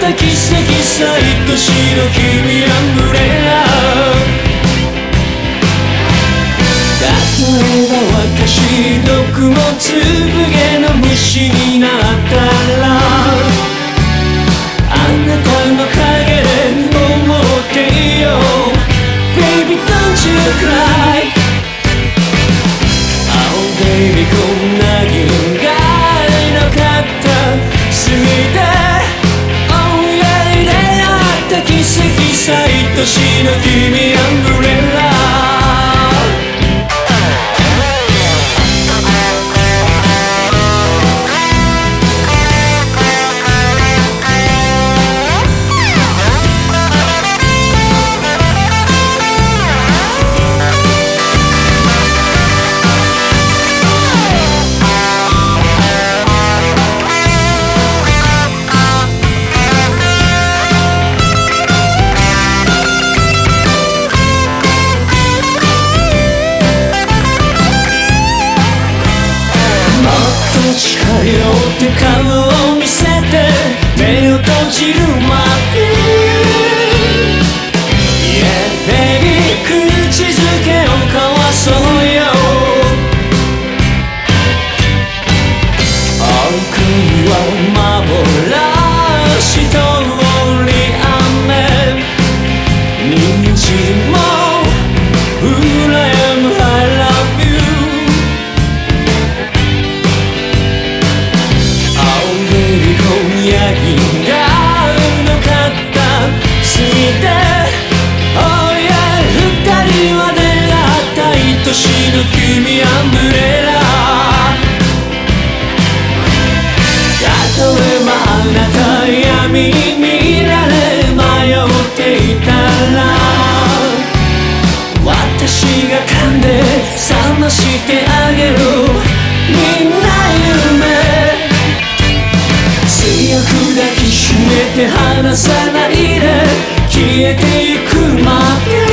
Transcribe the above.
った奇跡さ愛しの君アンブレラ。例えば私毒もつぶげの虫になったら、あなたの陰で思っていよう Baby don't you cry。 Oh baby こんな理由がなかったすぎて Oh yeah 出会った奇跡さ愛しの君アンブレラ。近寄って顔を見せて目を閉じるまで Yeah baby 口づけを交わそうよ。奥には幻通り雨虹も羨む I love you。愛しの君アンブレラ。例えばあなた闇に見られ迷っていたら、私が噛んで覚ましてあげるみんな夢。強く抱きしめて離さないで消えてゆくまで